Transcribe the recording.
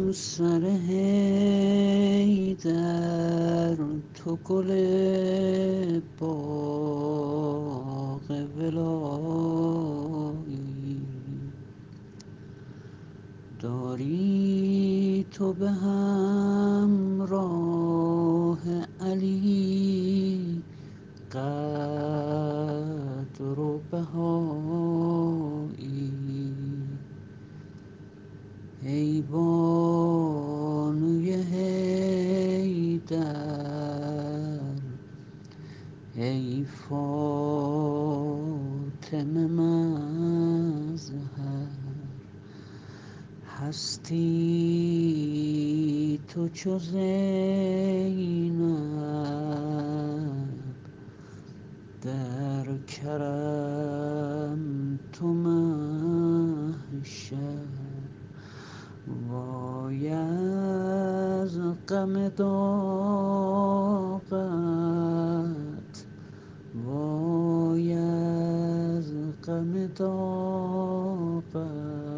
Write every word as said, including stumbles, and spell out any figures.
سر حیدر تو گل باغ ولایی داری تو به همراه علی قدر و بهایی ای بانوی حیدر ای فاطمه مظهر هستی تو چو زینب در کرم تو محشر وای از غم داغت وای از غم داغت